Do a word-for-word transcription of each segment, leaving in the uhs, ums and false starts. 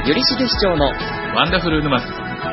よりしげ市長のワンダフル沼津。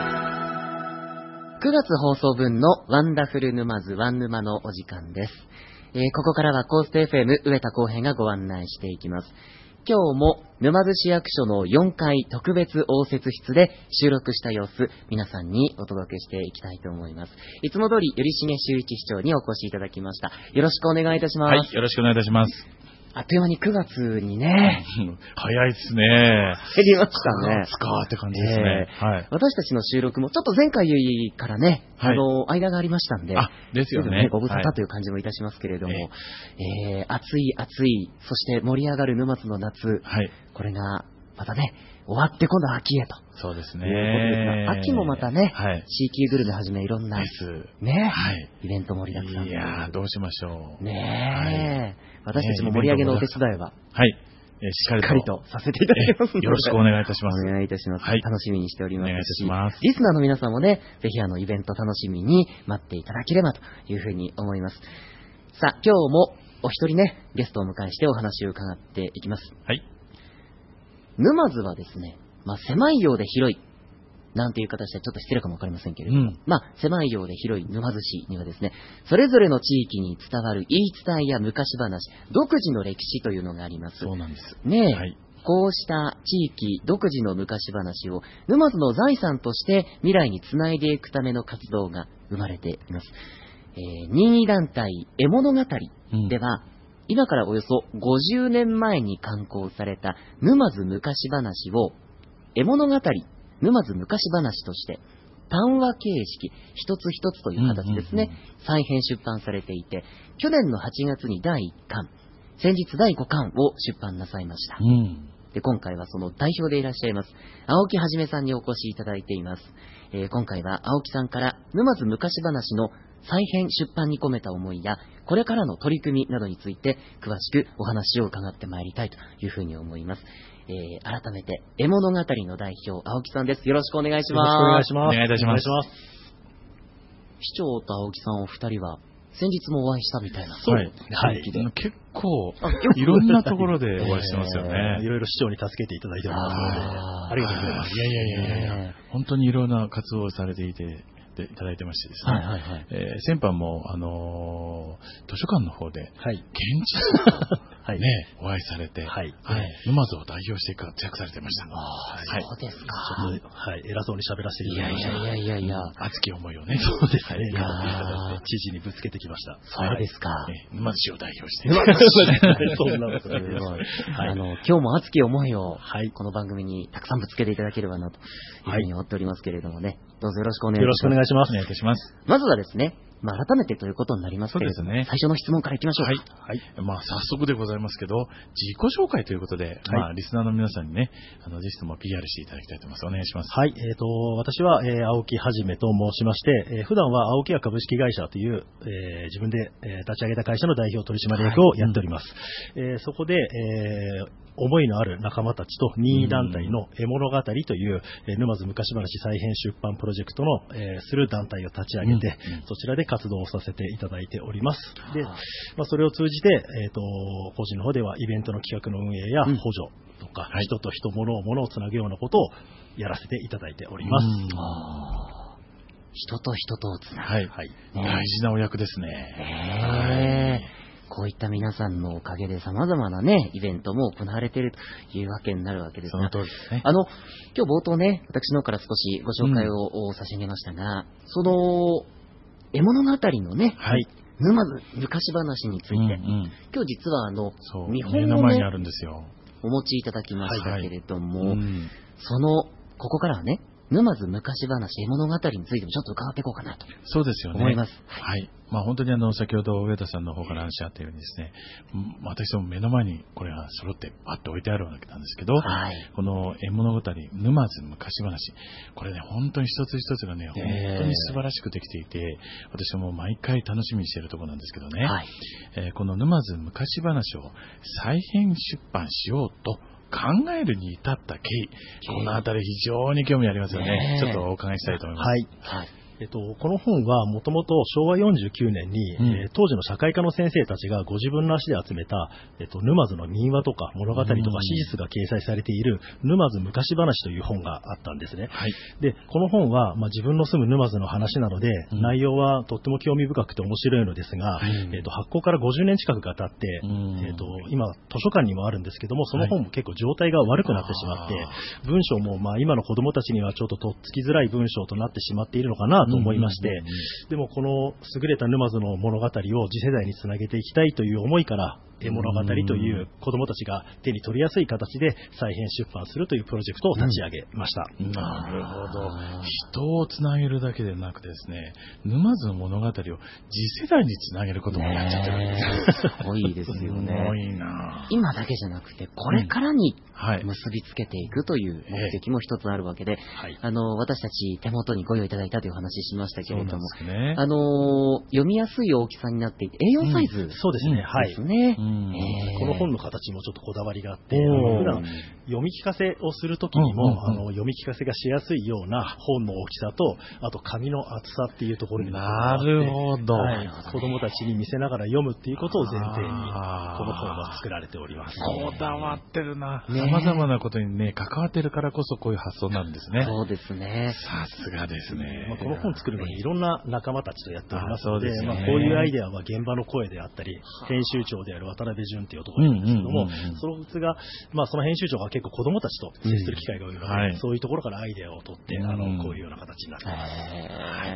くがつ放送分のワンダフル沼津ワン沼のお時間です。えー、ここからはコースト エフエム 上田浩平がご案内していきます。今日も沼津市役所のよんかい特別応接室で収録した様子、皆さんにお届けしていきたいと思います。いつも通り、よりしげ修一市長にお越しいただきました。よろしくお願いいたします。 はい、よろしくお願いいたします。 あっという間にくがつにね、 早いですね。 減りましたね。 つかって感じですね、 えーはい。私たちの収録もちょっと前回からね、はい、あの間がありましたんで、 あですよね。 ご無沙汰という感じもいたしますけれども、はいえー、暑い暑い、そして盛り上がる沼津の夏、はい、これがまたね、終わって今度秋へと。 そうですね。 秋もまたね、はい、シーキューグルメはじめいろんな、ね、はい、イベント盛りだくさん。 いやー、どうしましょう。 ねえ、はい、私たちも盛り上げのお手伝いは、 はい、えー、しっかりとさせていただきますので、 よろしくお願いいたします。 お願いいたします。はい、楽しみにしておりますし、 お願いいたします。 リスナーの皆さんもね、ぜひあのイベント楽しみに待っていただければというふうに思います。さあ、今日もお一人ね、ゲストをお迎えしてお話を伺っていきます。 はい。 沼津はですね、まあ、狭いようで広いなんていう形でちょっと失礼かもわかりませんけれども、うん、まあ狭いようで広い沼津市にはですね、それぞれの地域に伝わる言い伝えや昔話、独自の歴史というのがあります。 そうなんですねえ、 はい、 こうした地域独自の昔話を沼津の財産として未来につないでいくための活動が生まれています。えー、任意団体絵物語では、うん、今からおよそごじゅうねんまえに刊行された沼津昔話を絵物語沼津昔話として単話形式一つ一つという形ですね、うんうんうん、再編出版されていて、去年のはちがつにだいいっかん、先日だいごかんを出版なさいました、うん、で今回はその代表でいらっしゃいます青木はじめさんにお越しいただいています。えー、今回は青木さんから沼津昔話の再編出版に込めた思いやこれからの取り組みなどについて詳しくお話を伺ってまいりたいというふうに思います。えー、改めて絵物語の代表青木さんです。よろしくお願いします。 よろしくお願いします。 お願いいたします。 市長と青木さんお二人は先日もお会いしたみたいな。 そう、はい、はい、結構いろんなところでお会いしてますよね。 いろいろ市長に助けていただいておりますので、ありがとうございます。 いやいやいやいや、えー、本当にいろんな活動をされていていただいてましてですね、はいはいはい、えー、先般も、あのー、図書館の方で、はい、現地と、はいね、お会いされて、はいはい、沼津を代表して活躍されてました。 あ、はい、そうですか。 ちょっと、はい、偉そうに喋らせていただきました。 いやいやいやいや、 熱き思いをね、 そうですね、いや知事にぶつけてきました。 そうですか。 はい、沼津市を代表して。 そんなことないです。 はい、あの今日も熱き思いを、はい、この番組にたくさんぶつけていただければなというふうに思っておりますけれどもね、どうぞよろしくお願いします。 よろしくお願いします。 お願いいたします。 まずはですね、まあ、改めてということになりますけれども、ね、最初の質問からいきましょうか。 はい。はい、まあ、早速でございますけど、自己紹介ということで、はい、まあ、リスナーの皆さんにね、あの、ぜひとも ピーアール していただきたいと思います。お願いします。 はい。えっと、私は、えー、青木はじめと申しまして、えー、普段は青木屋株式会社という、えー、自分で、えー、立ち上げた会社の代表取締役をやっております。はい、えー、そこで、えー、思いのある仲間たちと任意団体の絵物語という、えー、沼津昔話再編出版プロジェクトの、えー、する団体を立ち上げて、うんうん、そちらで活動をさせていただいております。で、まあ、それを通じて、えーと、個人の方ではイベントの企画の運営や補助とか、うん、人と人、物を物をつなぐようなことをやらせていただいております。うん、 あ、人と人とをつなぐ、 はいはい、大事なお役ですね。 へー、こういった皆さんのおかげで様々なね、イベントも行われているというわけになるわけですが、 その通りですね。 あの、今日冒頭ね、私の方から少しご紹介を、うん、差し上げましたが、その、絵物語のね、はい、沼津昔話について、うんうん、今日実はあの、 見本を、ね、目の前にあるんですよ。 お持ちいただきましたけれども、はいはい、うん、その、ここからはね、沼津昔話絵物語についてもちょっと伺っていこうかなと。 そうですよね。 思います。 はい。はい、まあ本当にあの先ほど上田さんの方から話あったようにですね、私も目の前にこれが揃ってパッと置いてあるわけなんですけど、はい、この絵物語沼津昔話、これね本当に一つ一つがね本当に素晴らしくできていて、私はもう毎回楽しみにしているところなんですけどね、はい、えー、この沼津昔話を再編出版しようと考えるに至った経緯、このあたり非常に興味ありますよね。ちょっとお伺いしたいと思います。 はい。 はい、 えっと、この本はもともとしょうわよんじゅうきゅうねんに、うんえー、当時の社会科の先生たちがご自分の足で集めた、えっと、沼津の民話とか物語とか史実が掲載されている沼津昔話という本があったんですね。はい、で、この本は、まあ、自分の住む沼津の話なので、うん、内容はとっても興味深くて面白いのですが、うんえっと、発行からごじゅうねん近くが経って、うんえっと、今図書館にもあるんですけども、その本も結構状態が悪くなってしまって、はい、文章もまあ今の子どもたちにはちょっととっつきづらい文章となってしまっているのかなと思いまして、うんうんうんうん、でもこの優れた沼津の物語を次世代につなげていきたいという思いから絵物語という子どもたちが手に取りやすい形で再編出版するというプロジェクトを立ち上げました。 うん、なるほど。人をつなげるだけでなくですね、沼津の物語を次世代につなげることもやっちゃってるんです。 すごいですよね。 すごいな。 今だけじゃなくてこれからに結びつけていくという目的も一つあるわけで、はい、あの私たち手元にご用意いただいたという話しましたけれども、ね、あの読みやすい大きさになっていて エーよん サイズ、うん、 そうですね。はい。 ですね。うんこの本の形もちょっとこだわりがあって、普段読み聞かせをするときにも、うんうんうん、あの読み聞かせがしやすいような本の大きさと、あと紙の厚さっていうところになるほど、はい、 子供たちに見せながら読むっていうことを前提にこの本は作られております。 こだわってるな。様々なことにね関わってるからこそこういう発想なんですね。 そうですね。 さすがですね。 まあ、この本作るのにいろんな仲間たちとやっておりますので、あ、ねまあ、こういうアイデアは現場の声であったり、編集長である渡辺淳っていう男なんですけども、うんうんうんうん、その普通が、まあ、その編集長が結構子供たちと接する機会が多いので、うんはい、そういうところからアイデアを取って、うん、あのこういうような形になっています。 はい、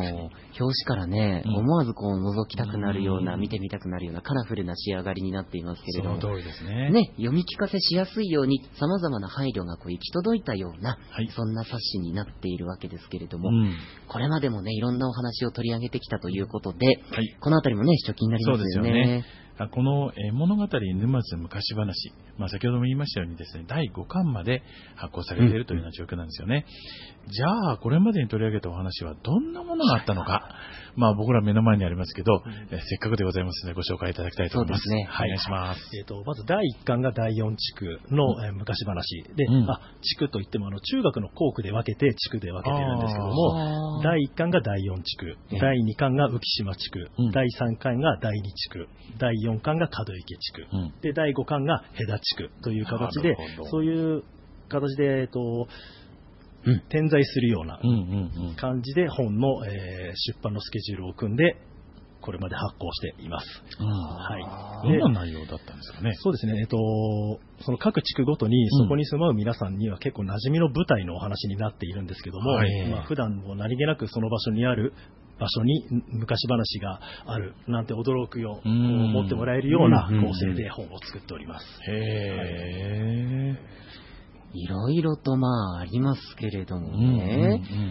もう表紙からね、うん、思わずこう覗きたくなるような、うん、見てみたくなるようなカラフルな仕上がりになっていますけれども、 その通りですね。 ね、読み聞かせしやすいように様々な配慮がこう行き届いたような、はい、そんな冊子になっているわけですけれども、うん、これまでもねいろんなお話を取り上げてきたということで、はい、このあたりもね一緒気になりますよね。そうですよね。 この、えー、物語沼津昔話、まあ、先ほども言いましたようにですね、だいごかんまで発行されているというような状況なんですよね。うん、じゃあこれまでに取り上げたお話はどんなものがあったのか、まあ僕ら目の前にありますけど、うん、えー、せっかくでございますのでご紹介いただきたいと思います。そうですね。はい、お願いします。 えーと、まずだいいっかんがだいよん地区の、うんえー、昔話で、うん、あ地区といってもあの中学の校区で分けて地区で分けてるんですけども、だいいっかんがだいよん地区、だいにかんが浮島地区、うん、だいさんかんがだいに地区、だいよんかんが門池地区、うん、でだいごかんが戸田地区という形で、そういう形で、えっとうん、点在するような感じで本の、えー、出版のスケジュールを組んでこれまで発行しています。 はい、どんな内容だったんですかね。 そうですね、えっと、その各地区ごとにそこに住まう皆さんには結構馴染みの舞台のお話になっているんですけども、はいまあ、普段も何気なくその場所にある場所に昔話があるなんて驚くよう思ってもらえるような構成で本を作っております。 へー、はいいろいろとまあありますけれどもね、うんうんうん、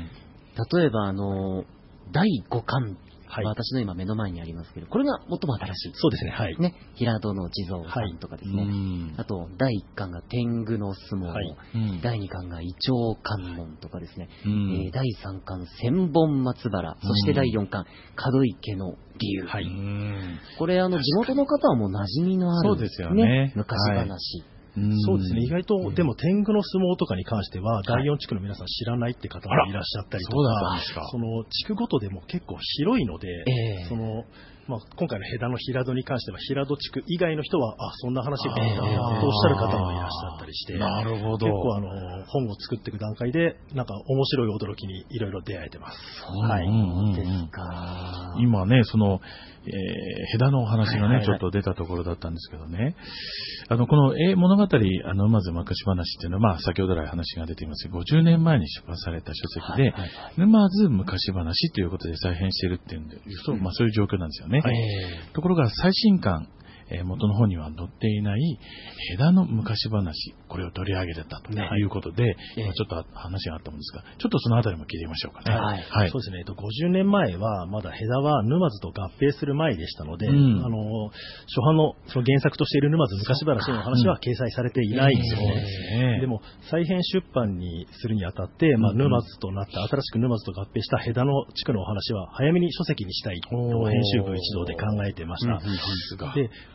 例えばあのだいごかん、はいまあ、私の今目の前にありますけどこれが最も新しいそうですね、はいね、平戸の地蔵さんとかですね、はい、あとだいいっかんが天狗の相撲、はい、だいにかんがイチョウ観音とかですね、はいえー、だいさんかん千本松原、そしてだいよんかん門池の竜、はい、これあの地元の方はもう馴染みのある、ね、 そうですよね、 昔話、はいそうですね、意外と、うん、でも天狗の相撲とかに関しては、だいよん地区の皆さん知らないって方もいらっしゃったりとか、その地区ごとでも結構広いので、えー、そのまあ、今回の戸田の平戸に関しては、平戸地区以外の人は、あ、そんな話があったんだとおっしゃる方もいらっしゃったりして、 なるほど。 結構あの、本を作っていく段階で、なんか面白い驚きにいろいろ出会えてます。 はい。そうですか。 今ね、その、えー、戸田のお話がね、はいはいはい、ちょっと出たところだったんですけどね、あの、この、えー、物語、あの、沼津昔話っていうのは、まあ、先ほど来話が出ていますごじゅうねんまえに出版された書籍で、はいはいはい、沼津昔話ということで再編しているっていうんで、うん、まあ、そういう状況なんですよね。はい、ところが最新刊、えー、元の方には載っていない戸田の昔話、これを取り上げてたということで、はい、今ちょっと話があったもんですが、ちょっとそのあたりも聞いてみましょうかね。 はい。はい、そうですね。ごじゅうねんまえは、まだ戸田は沼津と合併する前でしたので、うん、あの、初版のその原作としている沼津昔話の話は掲載されていないんですよね。でも、再編出版にするにあたって、まあ、沼津となった、新しく沼津と合併した戸田の地区のお話は、早めに書籍にしたいと編集部一同で考えてました。うん、で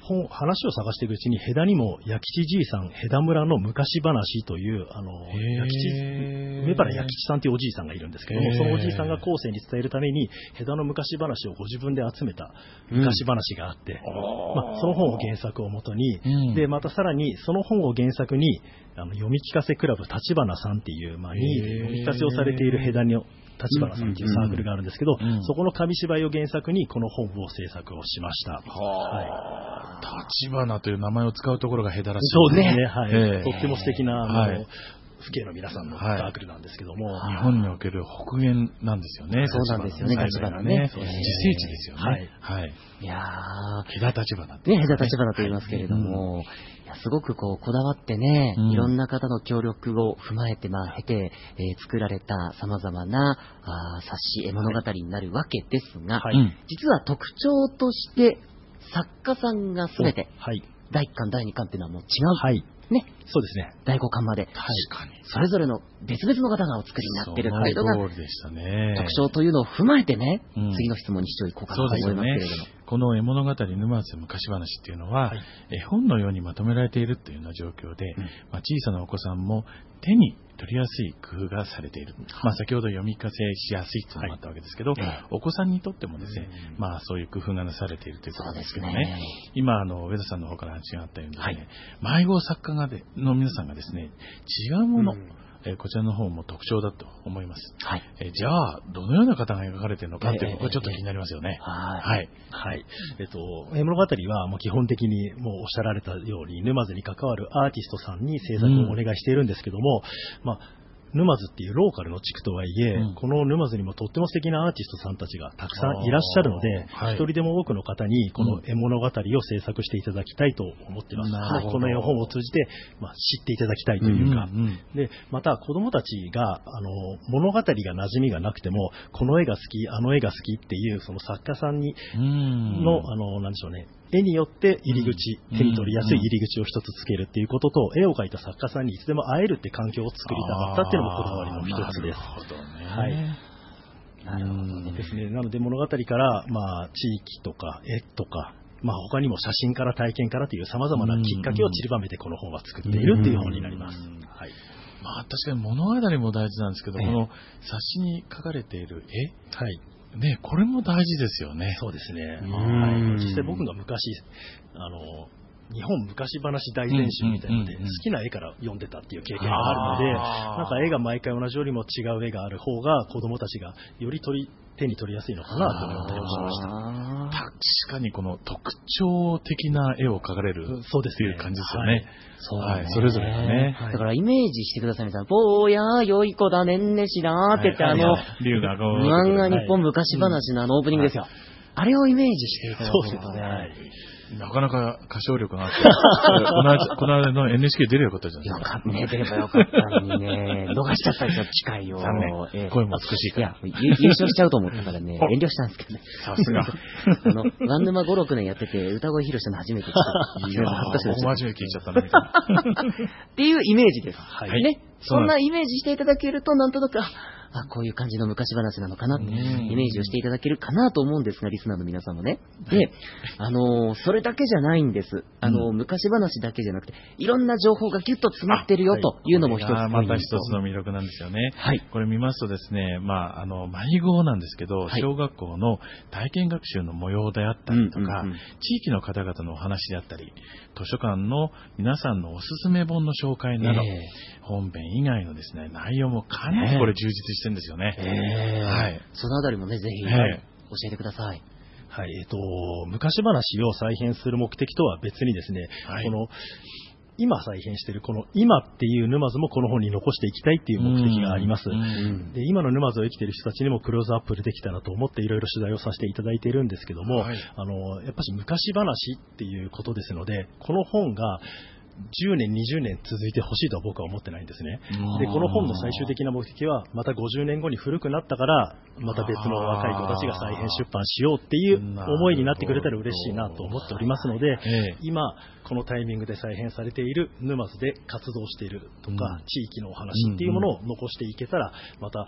本話を探していくうちに、戸田にも弥吉じいさん、戸田村の昔話という、あの、弥吉、梅原弥吉さんというおじいさんがいるんですけども、そのおじいさんが後世に伝えるために、戸田の昔話をご自分で集めた昔話があって、うん、まあ、その本を原作をもとに、うん、で、またさらにその本を原作に、あの読み聞かせクラブ立花さんっていう、まあ、任意で読み聞かせをされている戸田に、立花さんというサークルがあるんですけど、うんうん、そこの紙芝居を原作にこの本を制作をしました。 はい、立花という名前を使うところが下手らしい。 そうですね。はい。えー、とっても素敵な、あの、はい、父兄の皆さんのサークルなんですけども、 はい、日本における北限なんですよね。 そうなんですよね、立花ね。 自生地ですよね。はい。はい、 いやー、戸田立花って、 ね。ね、戸田立花と言いますけれども、はい、いやすごくこう、こだわってね、うん、いろんな方の協力を踏まえて、まあ、経て、えー、作られた様々なあ冊子、絵物語になるわけですが、はい、実は特徴として、作家さんがすべて、はい、だいいっかん、だいにかんっていうのはもう違う。 はい。 ね。 そうですね。 だいごかんまで。 確かに。 それぞれの別々の方がお作りになっているっていうのが、 そうでしたね。 特徴というのを踏まえてね、うん、次の質問にしていこうかなと思いますけれども。 この絵物語沼津昔話っていうのは、はい、絵本のようにまとめられているというような状況で、うん、まあ、小さなお子さんも手に取りやすい工夫がされている。まあ、先ほど読み聞かせしやすいというのもあったわけですけど、はい、お子さんにとってもですね、うん、まあ、そういう工夫がなされているということですけどね。ね、今、あの、上田さんの方から話があったようにですね、はい、迷子作家がでの皆さんがですね、違うもの、うんえー、こちらの方も特徴だと思います。はい。えー、じゃあ、どのような方が描かれているのかっていうのがちょっと気になりますよね。 えー、はい。はい。えっと、絵物語はもう基本的にもうおっしゃられたように、沼津に関わるアーティストさんに制作をお願いしているんですけども、うん、まあ、沼津っていうローカルの地区とはいえ、うん、この沼津にもとっても素敵なアーティストさんたちがたくさんいらっしゃるので、はい、一人でも多くの方にこの絵物語を制作していただきたいと思っています。はい、この絵本を通じて、まあ、知っていただきたいというか、うんうんうん、でまた子どもたちがあの物語が馴染みがなくても、この絵が好き、あの絵が好きっていうその作家さんにの、あのなんでしょうね、絵によって入り口、うん、手に取りやすい入り口を一つつけるっていうことと、絵を描いた作家さんにいつでも会えるって環境を作りたかったっていうのもこだわりの一つです。 なるほどね。 はい。なるほどですね。なので物語から、まあ、地域とか絵とか、まあ、他にも写真から体験からという様々なきっかけを散りばめてこの本は作っているっていう本になります。はい。 まあ、確かに物語も大事なんですけど、えー、この冊子に描かれている絵、はい。ね、これも大事ですよね。 そうですね。はい、実際僕が昔、あの、日本昔話大全集みたいなので、好きな絵から読んでたっていう経験があるので、なんか絵が毎回同じよりも違う絵がある方が子供たちがより取り手に取りやすいのかなと思ったりもしました。 確かにこの特徴的な絵を描かれるっていう感じですよね。 そうですね。 はい、それぞれがね。 だからイメージしてくださいみたいな。ぼーやー良い子だねんねしなーって言って、あの、 龍がこう漫画日本昔話のあのオープニングですよ。あれをイメージしていただけるとね。 なかなか歌唱力があって、この間、この間の エヌエイチケー 出ればよかったじゃないですか。 ね、出ればよかったのにね、逃しちゃったんですよ、機会を。 残念。声も美しいから。 いや、優勝しちゃうと思ったからね、遠慮したんですけどね。 さすが。 あの、ワンヌマご、ろくねんやってて、歌声披露したの初めて来た。 いや、恥ずかしい。真面目聞いちゃったな、みたいな。 っていうイメージです。はい。ね。そんなイメージしていただけると、なんとなく、あ、こういう感じの昔話なのかな、イメージをしていただけるかなと思うんですが、リスナーの皆さんもね。で、あのー、それだけじゃないんです。あのー、昔話だけじゃなくて、いろんな情報がギュッと詰まってるよというのも一つポイント。 また一つの魅力なんですよね。はい。これ見ますとですね、まあ、あの、迷子なんですけど、はい、小学校の体験学習の模様であったりとか、うんうんうん、地域の方々のお話であったり、図書館の皆さんのおすすめ本の紹介など、えー、本編以外のですね、内容もかなりこれ充実してるんですよね。 えー、はい。そのあたりもね、ぜひ、えー、教えてください。 はい、えっと、昔話を再編する目的とは別にですね、はい、この、今再編しているこの今っていう沼津もこの本に残していきたいっていう目的があります。で、今の沼津を生きている人たちにもクローズアップでできたらと思っていろいろ取材をさせていただいているんですけども、はい、あの、やっぱし昔話っていうことですので、この本がじゅうねん、にじゅうねん続いてほしいとは僕は思ってないんですね。で、この本の最終的な目的は、またごじゅうねんごに古くなったから、また別の若い子たちが再編出版しようっていう思いになってくれたら嬉しいなと思っておりますので、今、このタイミングで再編されている沼津で活動しているとか、地域のお話っていうものを残していけたら、また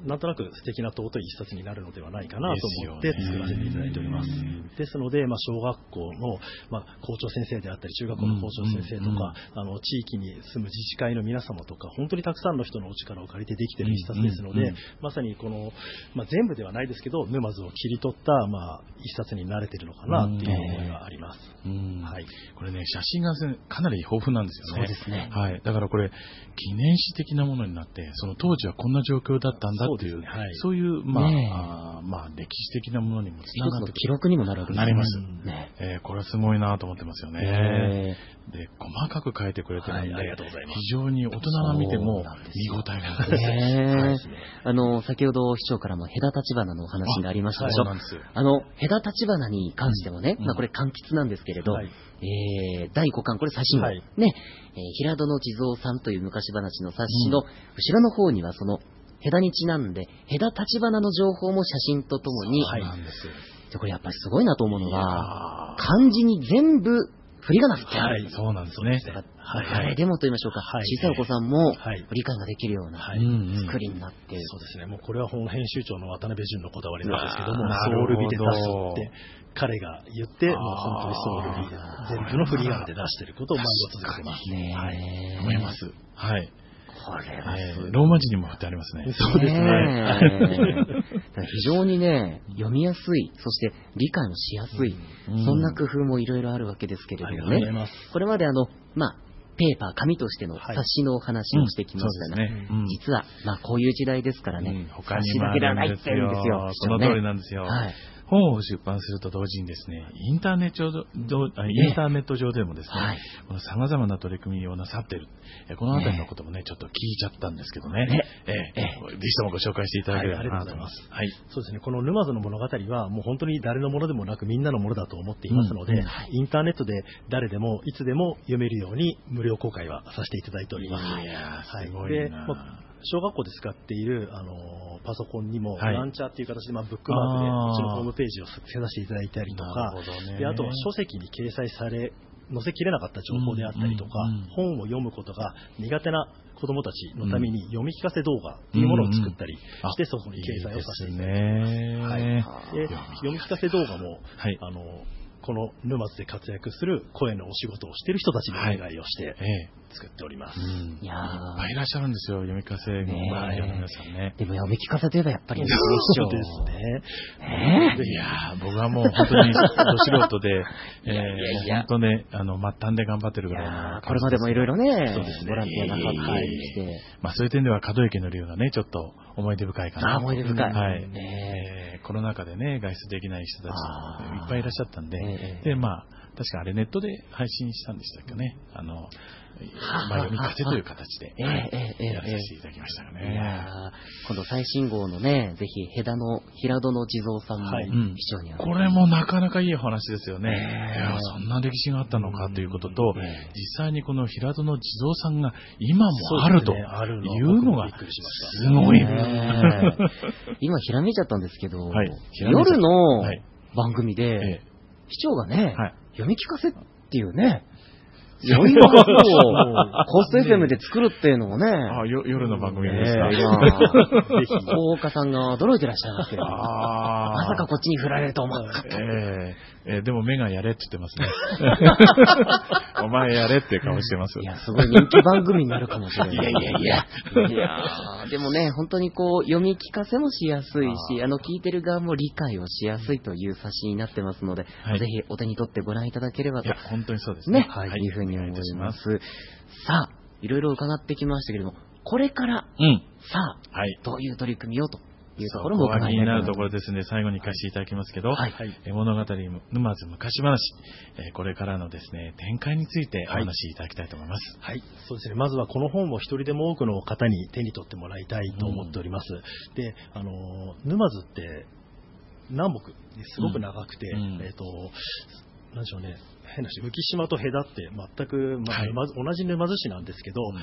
なんとなく素敵な尊い一冊になるのではないかなと思って作らせていただいております。ですので、まあ、小学校の、まあ、校長先生であったり中学校の校長先生とか、うんうん、あの地域に住む自治会の皆様とか本当にたくさんの人のお力を借りてできている一冊ですので、うんうんうん、まさにこの、まあ、全部ではないですけど沼津を切り取った、まあ、一冊になれているのかなっていう思いがあります。 うんはい、これね写真がかなり豊富なんですよね。 そうですね、 はい、だからこれ記念誌的なものになってその当時はこんな状況だったんだっていう、そうですね、はい、そういう、まあねあまあ、歴史的なものにもつながって記録にもなるわけですね。 なります、ねえー、これはすごいなと思ってますよね。で細かく書いてくれてるので、はい、ありがとうございます。非常に大人が見ても見応えがあるんですね。あの先ほど市長からも隔たち花のお話がありましたでしょ。あ, あの隔たち花に関してもね、うんまあ、これ柑橘なんですけれど、はいえー、だいごかんこれ冊子の、はいねえー、平戸の地蔵さんという昔話の冊子の後ろの方にはその隔にちなんで隔たち花の情報も写真とともに、 そうなんですよ。 でこれやっぱりすごいなと思うのは漢字に全部振り仮名振ってある、 はい、そうなんですね。 はい、誰でもと言いましょうか、はい、小さいお子さんも理解ができるような作りになっている、 そうですね。もうこれは本編集長の渡辺淳のこだわりなんですけども、ソウル美で出すって彼が言って、もう本当にソウル美で全部の振り仮名で出していることを毎度続けてます。 ね、はい、思います。はい。 これは、 えー、ローマ字にも振ってありますね。 そうですね。 非常にね、読みやすい、そして理解もしやすい、うん、そんな工夫もいろいろあるわけですけれどもね。これまであの、まあ、ペーパー、紙としての冊子のお話をしてきましたが、はいうんねうん、実は、まあ、こういう時代ですからね、うん、 他に冊子だけではないって言うんですよ。 その通りなんですよ。はい、本を出版すると同時にですね、インターネット上、インターネット上でもですね、この様々な取り組みをなさっている、このあたりのこともね、ちょっと聞いちゃったんですけどね、ねえええぜひともご紹介していただければなと思います。 はい、そうですね。この沼津の物語はもう本当に誰のものでもなくみんなのものだと思っていますので、うんうん、インターネットで誰でもいつでも読めるように無料公開はさせていただいております。 いやー、すごいな。はい、で小学校で使っている、あのー、パソコンにも、はい、ランチャーっていう形で、まあ、ブックマークでうちのホームページを付けさせていただいたりとか、であとは書籍に掲載され載せきれなかった情報であったりとか、うんうんうん、本を読むことが苦手な子どもたちのために読み聞かせ動画というものを作ったりして、うんうん、そこに掲載をさせていただいてます。はい、で読み聞かせ動画も、はい、あのこの沼津で活躍する声のお仕事をしている人たちにお願いをして作っております。はいうん、 いやいっぱいいらっしゃるんですよ、読み聞かせの皆さんね。 でも読み聞かせといえばやっぱりそうですね。 えー、いや僕はもう本当にど素人で、えー、いやいやいや本当ね、あの末端で頑張ってるぐらいの、 これまでもいろいろね、そうですね、ボランティアなさったりして、 まあそういう点では門池の竜がね、ちょっと思い出深いかな。 あ、思い出深い。 はい。えー、コロナ禍でね、外出できない人たちいっぱいいらっしゃったんで、えー、で、まあ、確かあれネットで配信したんでしたっけね。あの、まあ、読み聞かせという形で、やらせていただきましたがね。 いや今度最新号のね、ぜひ、平戸の、平戸の地蔵さんも非常に、 はい、これもなかなかいい話ですよね。いやそんな歴史があったのかということと、実際にこの平戸の地蔵さんが今もあるというのがすごい。 今、ひらめいちゃったんですけど、はい、夜の番組で、はい、市長がね、はい、読み聞かせっていうね、読み聞かせをコスト エフエム で作るっていうのもね、 あよ夜の番組ですか。 えー、ぜひ大岡さんが驚いてらっしゃいますけど、あまさかこっちに振られると思わなかった。 えーえー、でも目がやれって言ってますね。お前やれって顔してます。 いや、すごい人気番組になるかもしれない。いやいやいや。いやでもね、本当にこう、読み聞かせもしやすいし、あの、聞いてる側も理解をしやすいという冊子になってますので、はい、ぜひお手に取ってご覧いただければと。いや、 本当にそうですね。 ね、はい、いうふうに思います。さあ、いろいろ伺ってきましたけれども、これから、うん、さあ、はい、どういう取り組みをというところも伺いたいと思います。 気になるところですね。最後に聞かせていただきますけど、はいはい、物語沼津昔話、えー、これからのですね展開についてお話しいただきたいと思います。 はい、はい、そうですね。まずはこの本を一人でも多くの方に手に取ってもらいたいと思っております。うん、で、あの沼津って南北ですごく長くて、うん、えっとなんでしょうね。変なし、浮島と戸って全く、まあはい、同じ沼津市なんですけど、うん、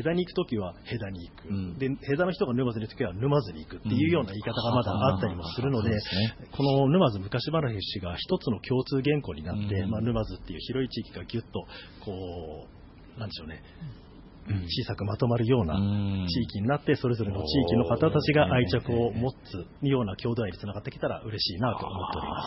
戸に行くときは戸に行く、うん、で戸の人が沼津に行くときは沼津に行くっていうような言い方がまだあったりもするので、うん、この沼津昔話が一つの共通言語になって、うんまあ、沼津っていう広い地域がぎゅっとこうなんでしょうね、 小さくまとまるような地域になって、それぞれの地域の方たちが愛着を持つような郷土愛につながってきたら嬉しいなと思っております。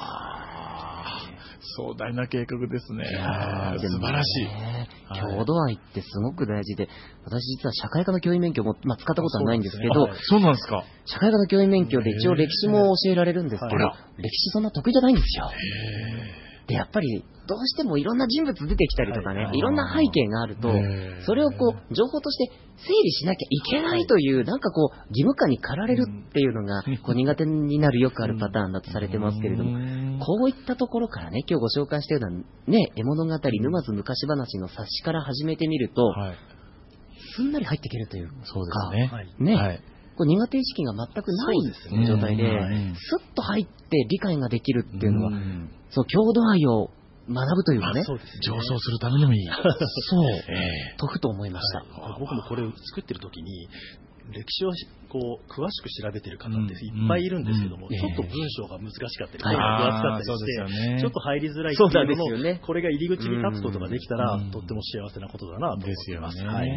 壮大な計画ですね。素晴らしい。 郷土愛ってすごく大事で、私実は社会科の教員免許も、まあ、使ったことはないんですけど、 そうなんですか。 社会科の教員免許で一応歴史も教えられるんですけど、歴史そんな得意じゃないんですよ。で、やっぱりどうしてもいろんな人物出てきたりとかね、いろんな背景があると、それをこう情報として整理しなきゃいけないという、なんかこう義務感に駆られるっていうのがこう苦手になるよくあるパターンだとされてますけれども、こういったところからね、今日ご紹介したようなね、絵物語、沼津昔話の冊子から始めてみると、はい、すんなり入っていけるというか、 そうですね。 ね、 はい、 こう苦手意識が全くない状態で、スッと入って理解ができるっていうのは、そう、郷土愛を学ぶというかね、 そうですね、上層するためにもいい。そう、 えー、とふと思いました。 はい、僕もこれを作ってる時に、歴史をこう詳しく調べてる方っていっぱいいるんですけども、うんうん、ちょっと文章が難しかったり、声が分厚かったりして、ね、ちょっと入りづらいっていうのも、ね、これが入り口に立つことができたら、うん、とっても幸せなことだなと思っています。ですよね。はい、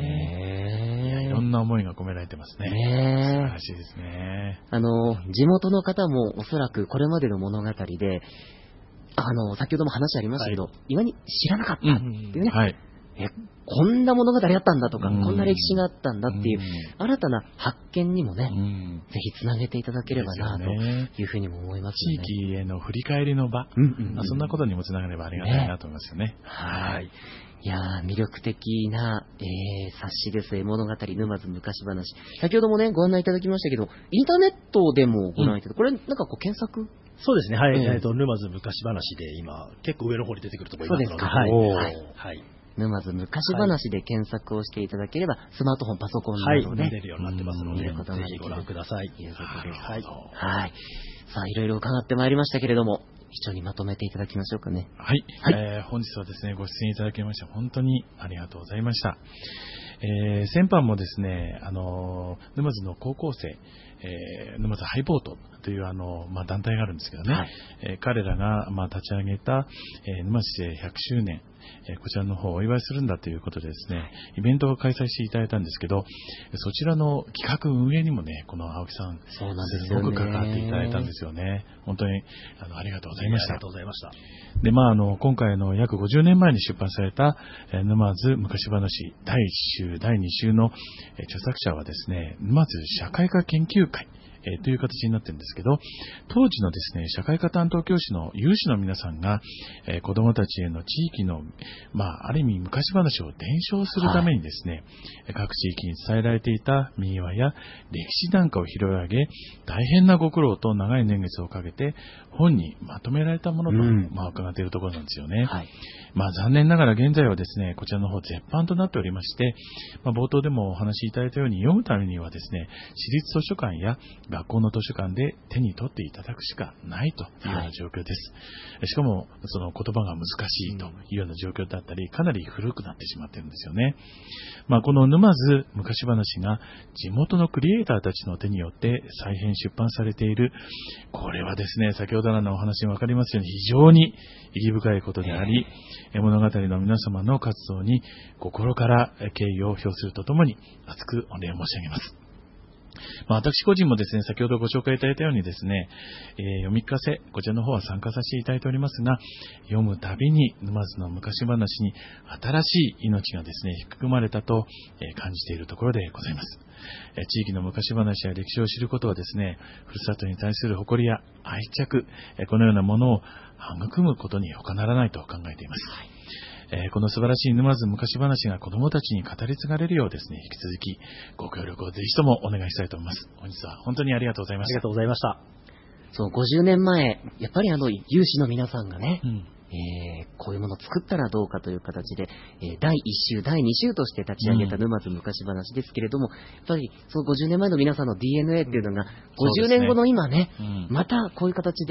いろんな思いが込められてますね。ね、素晴らしいですね。 あの、地元の方もおそらくこれまでの物語で、あの、先ほども話ありましたけど、はい、意外に知らなかったっていうね。うん、はい、えこんな物語あったんだとか、うん、こんな歴史があったんだっていう、うん、新たな発見にもね、うん、ぜひつなげていただければなというふうにも思いますよね。 地域への振り返りの場、うんうんうん、そんなことにもつながればありがたいなと思いますよね。ね、 はい。いやー、魅力的な、えー、冊子です。絵物語、沼津昔話。先ほどもね、ご案内いただきましたけど、インターネットでもご覧いただく、うん、これなんかこう検索そうですね、はい。えー、と沼津昔話で今、結構上の方に出てくると思いますので。そうですか。はい。はい。はい、沼津昔話で検索をしていただければ、スマートフォン、パソコンなどで、 はい、見れるようになってますので、ぜひご覧ください。 ということです。はい。はい。さあ、いろいろ伺ってまいりましたけれども、一緒にまとめていただきましょうかね。 はい。はい、えー、本日はですね、ご出演いただきまして、本当にありがとうございました。えー、先般もですね、あの、沼津の高校生、えー、沼津ハイボートというあの、まあ、団体があるんですけどね、はい、えー、彼らが、まあ、立ち上げた、えー、沼津市でひゃくしゅうねん、えー、こちらの方をお祝いするんだということでですね、イベントを開催していただいたんですけど、そちらの企画運営にもね、この青木さん、 そうなんですよね、すごく関わっていただいたんですよね。本当にあのありがとうございました。 ありがとうございました。 で、まあ、あの、今回の約ごじゅうねんまえに出版された、えー、沼津昔話だいいっ週、だいに週の、えー、著作者はですね、沼津社会科研究会、えー、という形になってるんですけど、当時のですね、社会科担当教師の有志の皆さんが、えー、子供たちへの地域の、まあ、ある意味昔話を伝承するためにですね、はい、各地域に伝えられていた民話や歴史なんかを拾い上げ、大変なご苦労と長い年月をかけて本にまとめられたものと、うん、まあ、伺っているところなんですよね。はい、まあ、残念ながら現在はですね、こちらの方絶版となっておりまして、まあ、冒頭でもお話しいただいたように読むためにはですね、私立図書館や学校の図書館で手に取っていただくしかないというような状況です。はい、しかも、その言葉が難しいというような状況だったり、かなり古くなってしまっているんですよね。まあ、この沼津昔話が地元のクリエイターたちの手によって再編出版されている、これはですね、先ほどのお話に分かりますように非常に意義深いことであり、えー、物語の皆様の活動に心から敬意を表するとともに厚く御礼申し上げます。まあ、私個人もですね、先ほどご紹介いただいたようにですね、えー、読み聞かせ、こちらの方は参加させていただいておりますが、読むたびに沼津の昔話に新しい命がですね、含まれたと、えー、感じているところでございます。えー、地域の昔話や歴史を知ることはですね、ふるさとに対する誇りや愛着、えー、このようなものを育むことに他ならないと考えています。はい、えー、この素晴らしい沼津昔話が子どもたちに語り継がれるようですね、引き続きご協力をぜひともお願いしたいと思います。本日は本当にありがとうございました。 ありがとうございました。 そう、ごじゅうねんまえ、やっぱりあの有志の皆さんがね、うん、えー、こういうものを作ったらどうかという形で、えー、だいいっ週、だいに週として立ち上げた沼津昔話ですけれども、うん、やっぱりそのごじゅうねんまえの皆さんの ディーエヌエー っていうのが、ごじゅうねんごの今ね、うん、またこういう形で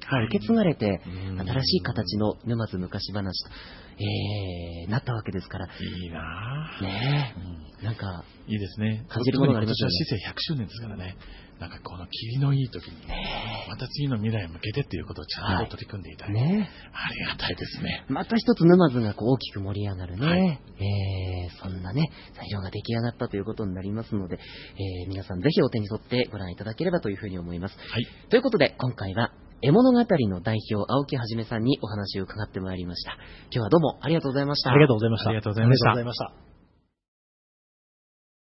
受け継がれて、新しい形の沼津昔話と、えー、なったわけですから。 いいなぁ。 ねえ、うん、なんか、 いいですね。 感じるものがありますよね。今年は市政ひゃくしゅうねんですからね。なんかこの霧のいい時に、また次の未来に向けてっていうことをちゃんと取り組んでいただいて、はい、ね、ありがたいですね。 また一つ沼津がこう大きく盛り上がるね、はい、えー、そんなね、材料が出来上がったということになりますので、えー、皆さんぜひお手に取ってご覧いただければというふうに思います。はい、ということで、今回は、絵物語の代表、青木はじめさんにお話を伺ってまいりました。今日はどうもありがとうございました。 ありがとうございました。 ありがとうございました。 ありがとうございました。